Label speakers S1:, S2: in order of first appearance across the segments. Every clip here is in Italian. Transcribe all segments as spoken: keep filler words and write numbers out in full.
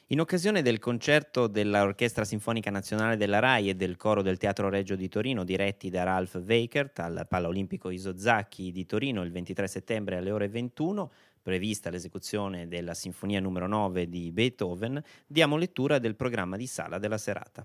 S1: In occasione del concerto dell'Orchestra Sinfonica Nazionale della RAI e del Coro del Teatro Regio di Torino, diretti da Ralph Weikert al Palaolimpico Isozaki di Torino il ventitré settembre alle ore ventuno, prevista l'esecuzione della Sinfonia numero nove di Beethoven, diamo lettura del programma di sala della serata.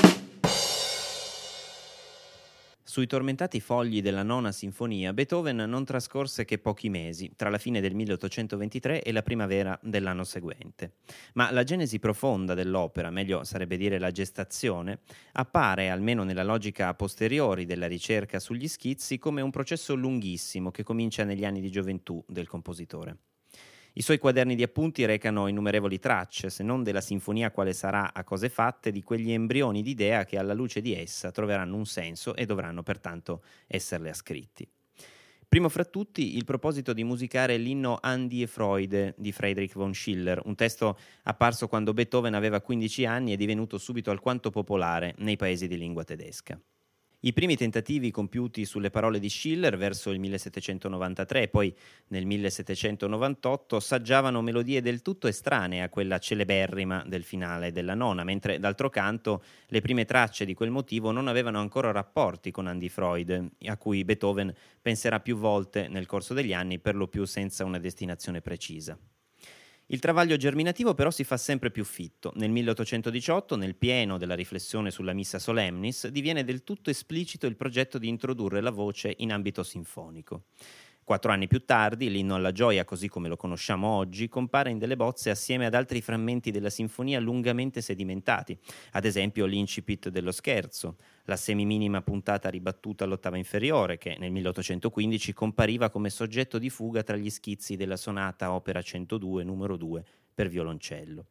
S1: Sui tormentati fogli della nona sinfonia, Beethoven non trascorse che pochi mesi, tra la fine del milleottocentoventitré e la primavera dell'anno seguente. Ma la genesi profonda dell'opera, meglio sarebbe dire la gestazione, appare, almeno nella logica a posteriori della ricerca sugli schizzi, come un processo lunghissimo che comincia negli anni di gioventù del compositore. I suoi quaderni di appunti recano innumerevoli tracce, se non della sinfonia quale sarà a cose fatte, di quegli embrioni di idea che alla luce di essa troveranno un senso e dovranno pertanto esserle ascritti. Primo fra tutti il proposito di musicare l'inno An die Freude di Friedrich von Schiller, un testo apparso quando Beethoven aveva quindici anni e divenuto subito alquanto popolare nei paesi di lingua tedesca. I primi tentativi compiuti sulle parole di Schiller verso il millesettecentonovantatré e poi nel millesettecentonovantotto saggiavano melodie del tutto estranee a quella celeberrima del finale della nona, mentre d'altro canto le prime tracce di quel motivo non avevano ancora rapporti con Andy Freud, a cui Beethoven penserà più volte nel corso degli anni, per lo più senza una destinazione precisa. Il travaglio germinativo però si fa sempre più fitto. Nel milleottocentodiciotto, nel pieno della riflessione sulla Missa Solemnis, diviene del tutto esplicito il progetto di introdurre la voce in ambito sinfonico. Quattro anni più tardi, l'inno alla gioia, così come lo conosciamo oggi, compare in delle bozze assieme ad altri frammenti della sinfonia lungamente sedimentati, ad esempio l'incipit dello scherzo, la semiminima puntata ribattuta all'ottava inferiore, che nel milleottocentoquindici compariva come soggetto di fuga tra gli schizzi della sonata opera centodue numero due per violoncello.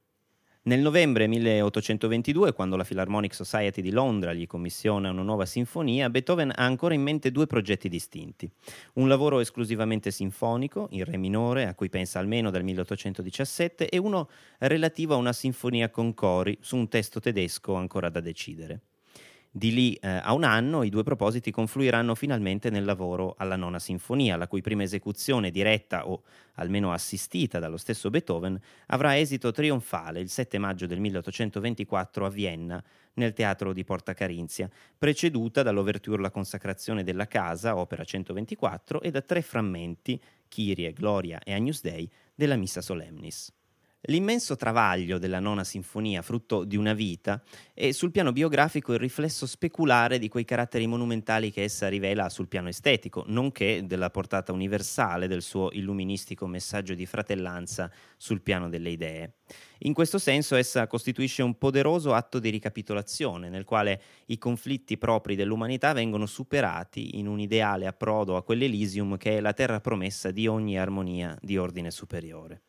S1: Nel novembre milleottocentoventidue, quando la Philharmonic Society di Londra gli commissiona una nuova sinfonia, Beethoven ha ancora in mente due progetti distinti. Un lavoro esclusivamente sinfonico, in re minore, a cui pensa almeno dal milleottocentodiciassette, e uno relativo a una sinfonia con cori, su un testo tedesco ancora da decidere. Di lì eh, a un anno i due propositi confluiranno finalmente nel lavoro alla nona sinfonia, la cui prima esecuzione diretta o almeno assistita dallo stesso Beethoven avrà esito trionfale il sette maggio del milleottocentoventiquattro a Vienna nel teatro di Porta Carinzia, preceduta dall'ouverture La consacrazione della casa, opera centoventiquattro, e da tre frammenti, Kyrie, Gloria e Agnus Dei, della Missa Solemnis. L'immenso travaglio della nona sinfonia, frutto di una vita, è sul piano biografico il riflesso speculare di quei caratteri monumentali che essa rivela sul piano estetico, nonché della portata universale del suo illuministico messaggio di fratellanza sul piano delle idee. In questo senso essa costituisce un poderoso atto di ricapitolazione, nel quale i conflitti propri dell'umanità vengono superati in un ideale approdo a quell'Elysium che è la terra promessa di ogni armonia di ordine superiore.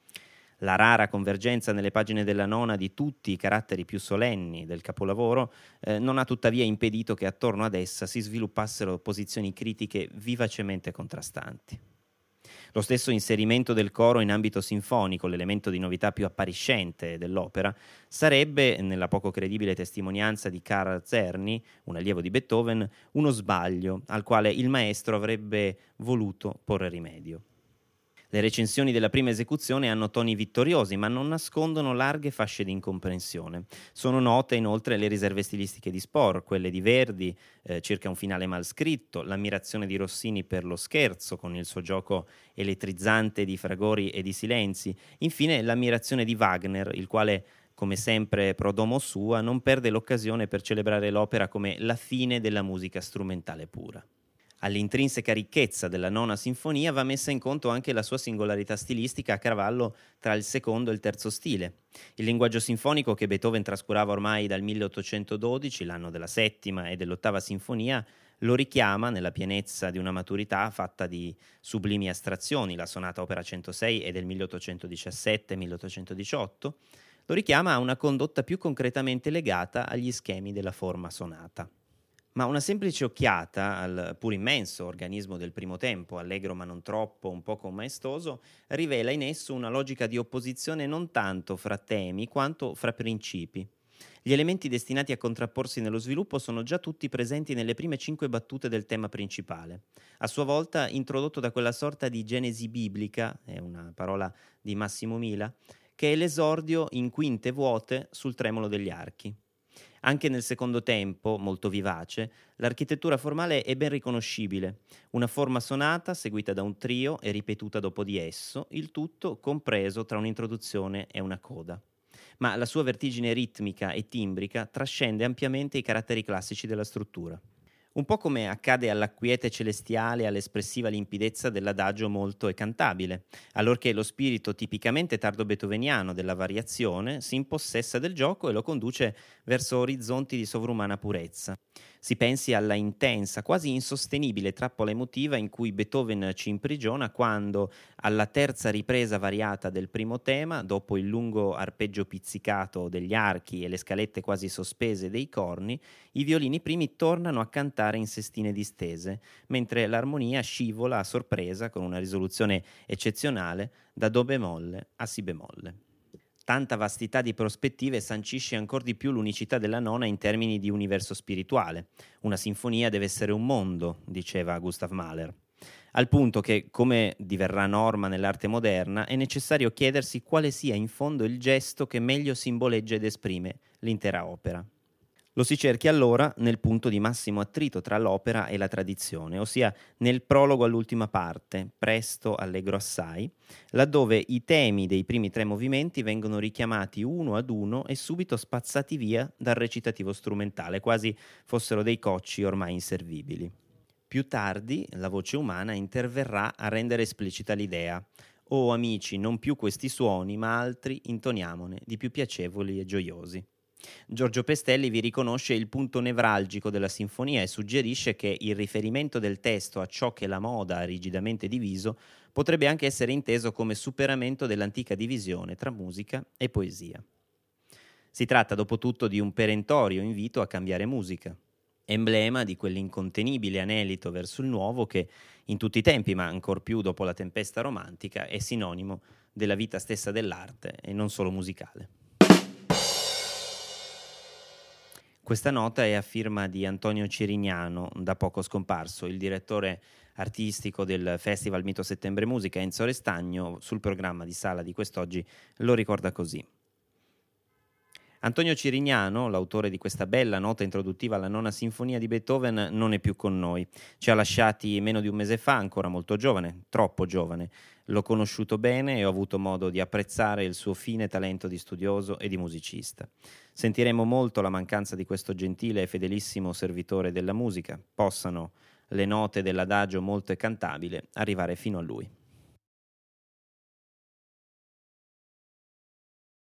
S1: La rara convergenza nelle pagine della nona di tutti i caratteri più solenni del capolavoro eh, non ha tuttavia impedito che attorno ad essa si sviluppassero posizioni critiche vivacemente contrastanti. Lo stesso inserimento del coro in ambito sinfonico, l'elemento di novità più appariscente dell'opera, sarebbe, nella poco credibile testimonianza di Karl Czerny, un allievo di Beethoven, uno sbaglio al quale il maestro avrebbe voluto porre rimedio. Le recensioni della prima esecuzione hanno toni vittoriosi, ma non nascondono larghe fasce di incomprensione. Sono note inoltre le riserve stilistiche di Spohr, quelle di Verdi, eh, circa un finale mal scritto, l'ammirazione di Rossini per lo scherzo, con il suo gioco elettrizzante di fragori e di silenzi, infine l'ammirazione di Wagner, il quale, come sempre pro domo sua, non perde l'occasione per celebrare l'opera come la fine della musica strumentale pura. All'intrinseca ricchezza della nona sinfonia va messa in conto anche la sua singolarità stilistica a cavallo tra il secondo e il terzo stile. Il linguaggio sinfonico che Beethoven trascurava ormai dal milleottocentododici, l'anno della settima e dell'ottava sinfonia, lo richiama nella pienezza di una maturità fatta di sublimi astrazioni. La sonata opera centosei è del milleottocentodiciassette milleottocentodiciotto, lo richiama a una condotta più concretamente legata agli schemi della forma sonata. Ma una semplice occhiata al pur immenso organismo del primo tempo, allegro ma non troppo, un poco maestoso, rivela in esso una logica di opposizione non tanto fra temi quanto fra principi. Gli elementi destinati a contrapporsi nello sviluppo sono già tutti presenti nelle prime cinque battute del tema principale, a sua volta introdotto da quella sorta di genesi biblica, è una parola di Massimo Mila, che è l'esordio in quinte vuote sul tremolo degli archi. Anche nel secondo tempo, molto vivace, l'architettura formale è ben riconoscibile, una forma sonata seguita da un trio e ripetuta dopo di esso, il tutto compreso tra un'introduzione e una coda. Ma la sua vertigine ritmica e timbrica trascende ampiamente i caratteri classici della struttura. Un po' come accade alla quiete celestiale e all'espressiva limpidezza dell'adagio molto e cantabile, allorché lo spirito tipicamente tardo-beethoveniano della variazione si impossessa del gioco e lo conduce verso orizzonti di sovrumana purezza. Si pensi alla intensa, quasi insostenibile trappola emotiva in cui Beethoven ci imprigiona quando, alla terza ripresa variata del primo tema, dopo il lungo arpeggio pizzicato degli archi e le scalette quasi sospese dei corni, i violini primi tornano a cantare in sestine distese, mentre l'armonia scivola a sorpresa con una risoluzione eccezionale da do bemolle a si bemolle. Tanta vastità di prospettive sancisce ancor di più l'unicità della nona in termini di universo spirituale. Una sinfonia deve essere un mondo, diceva Gustav Mahler. Al punto che, come diverrà norma nell'arte moderna, è necessario chiedersi quale sia in fondo il gesto che meglio simboleggia ed esprime l'intera opera. Lo si cerchi allora nel punto di massimo attrito tra l'opera e la tradizione, ossia nel prologo all'ultima parte, presto, allegro assai, laddove i temi dei primi tre movimenti vengono richiamati uno ad uno e subito spazzati via dal recitativo strumentale, quasi fossero dei cocci ormai inservibili. Più tardi la voce umana interverrà a rendere esplicita l'idea. «Oh amici, non più questi suoni, ma altri intoniamone, di più piacevoli e gioiosi». Giorgio Pestelli vi riconosce il punto nevralgico della sinfonia e suggerisce che il riferimento del testo a ciò che la moda ha rigidamente diviso potrebbe anche essere inteso come superamento dell'antica divisione tra musica e poesia. Si tratta dopo tutto di un perentorio invito a cambiare musica, emblema di quell'incontenibile anelito verso il nuovo che, in tutti i tempi, ma ancor più dopo la tempesta romantica, è sinonimo della vita stessa dell'arte e non solo musicale. Questa nota è a firma di Antonio Cirignano, da poco scomparso, il direttore artistico del Festival Mito Settembre Musica. Enzo Restagno, sul programma di Sala di quest'oggi, lo ricorda così. Antonio Cirignano, l'autore di questa bella nota introduttiva alla nona sinfonia di Beethoven, non è più con noi. Ci ha lasciati meno di un mese fa, ancora molto giovane, troppo giovane. L'ho conosciuto bene e ho avuto modo di apprezzare il suo fine talento di studioso e di musicista. Sentiremo molto la mancanza di questo gentile e fedelissimo servitore della musica. Possano le note dell'adagio molto e cantabile arrivare fino a lui.